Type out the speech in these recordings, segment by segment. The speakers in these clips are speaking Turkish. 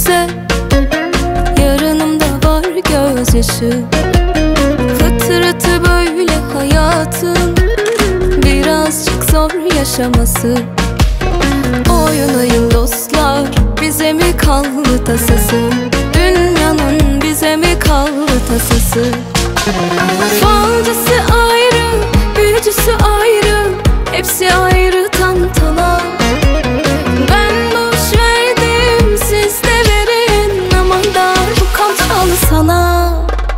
bize. Yarınımda var gözyaşı, fıtratı böyle hayatın, birazcık zor yaşaması. Oynayın dostlar, bize mi kaldı tasası? Dünyanın bize mi kaldı tasası? Falcısı ayrı, büyücüsü ayrı, hepsi ayrı tantana. Ben boş verdim, siz de verin, aman da bu kantalı sana.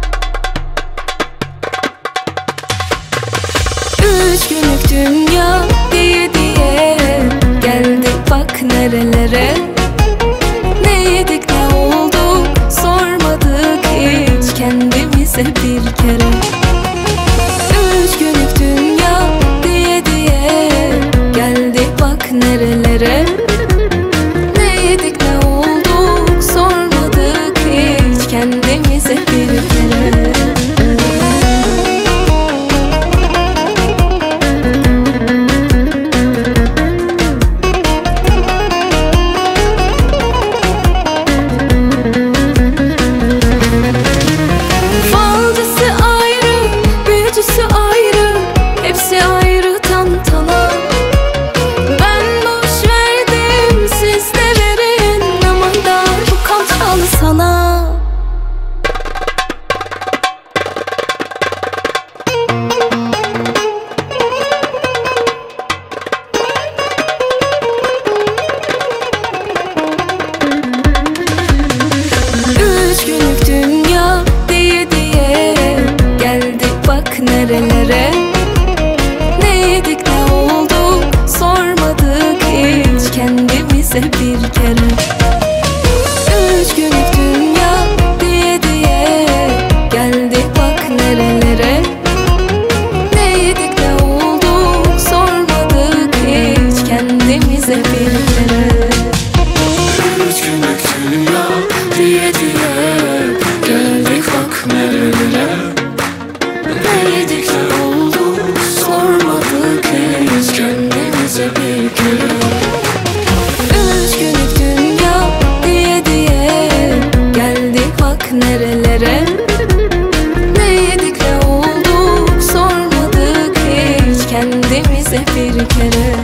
3 günlük dünya diye diye geldik bak nerelere. Ne yedik ne olduk sormadık hiç kendimize bir kere. 3 günlük dünya diye diye geldik bak nerelere. Ne yedik ne olduk sormadık hiç kendimize bir kere. Nerelere, ne yedik ne olduk sormadık hiç kendimize bir kere. 3 günlük dünya diye diye geldik bak nerelere. Ne yedik ne olduk sormadık hiç kendimize bir kere. 3 günlük dünya diye diye geldik bak nerelere. Ne yedik ne olduk sormadık hiç kendimize bir kere. 3 günlük dünya diye diye geldik bak nerelere. Ne yedik ne olduk sormadık hiç kendimize bir kere.